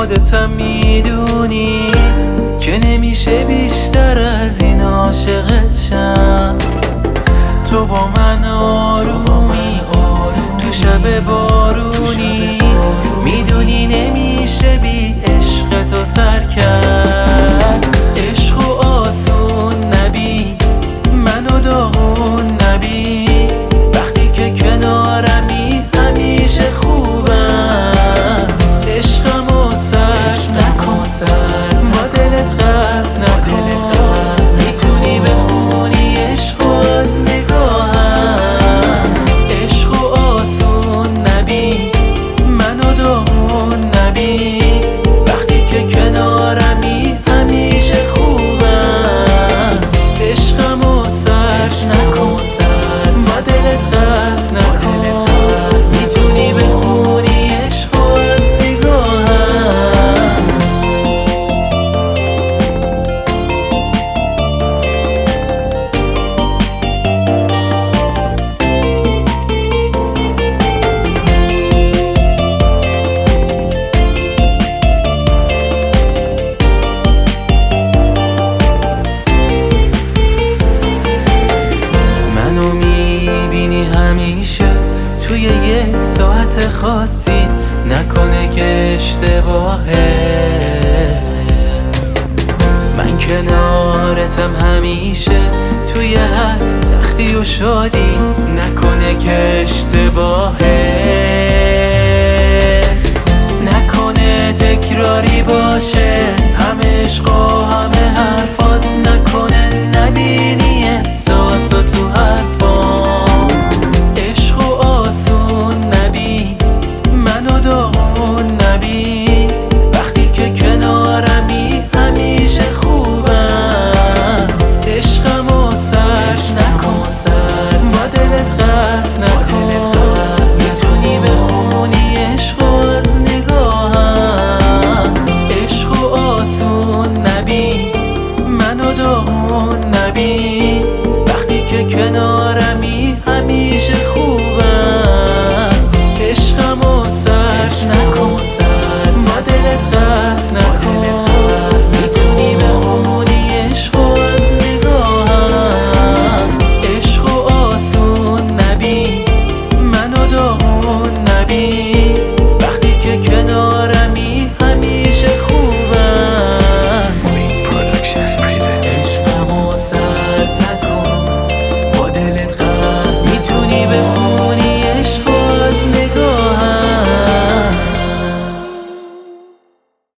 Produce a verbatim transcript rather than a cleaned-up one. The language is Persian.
خودتم میدونی که نمیشه بیشتر از این عاشقت شم. تو با من آرومی تو شب بارونی، میدونی نمیشه بی عشق تو سر کرد. عشق و آسون نبی، منو داغون نبی، وقتی که کنارمی همیشه خوبم. عشقم و سر نکن، با دلت غرق نکن، میتونی بخونی عشق از نگاهم. عشق و آسون نبی، منو داغون نبی، وقتی که کنارمی همیشه خوبم. عشقم و سر نکن، با دلت غرق نکن، میتونی بخونی عشق از نگاهم. منو میبینی همیشه توی یک ساعت خاصی، نکنه که اشتباهه. من کنارتم همیشه توی هر سختی و شادی، نکنه که اشتباهه. نکنه تکراری باشه، همه عشق و همه حرفا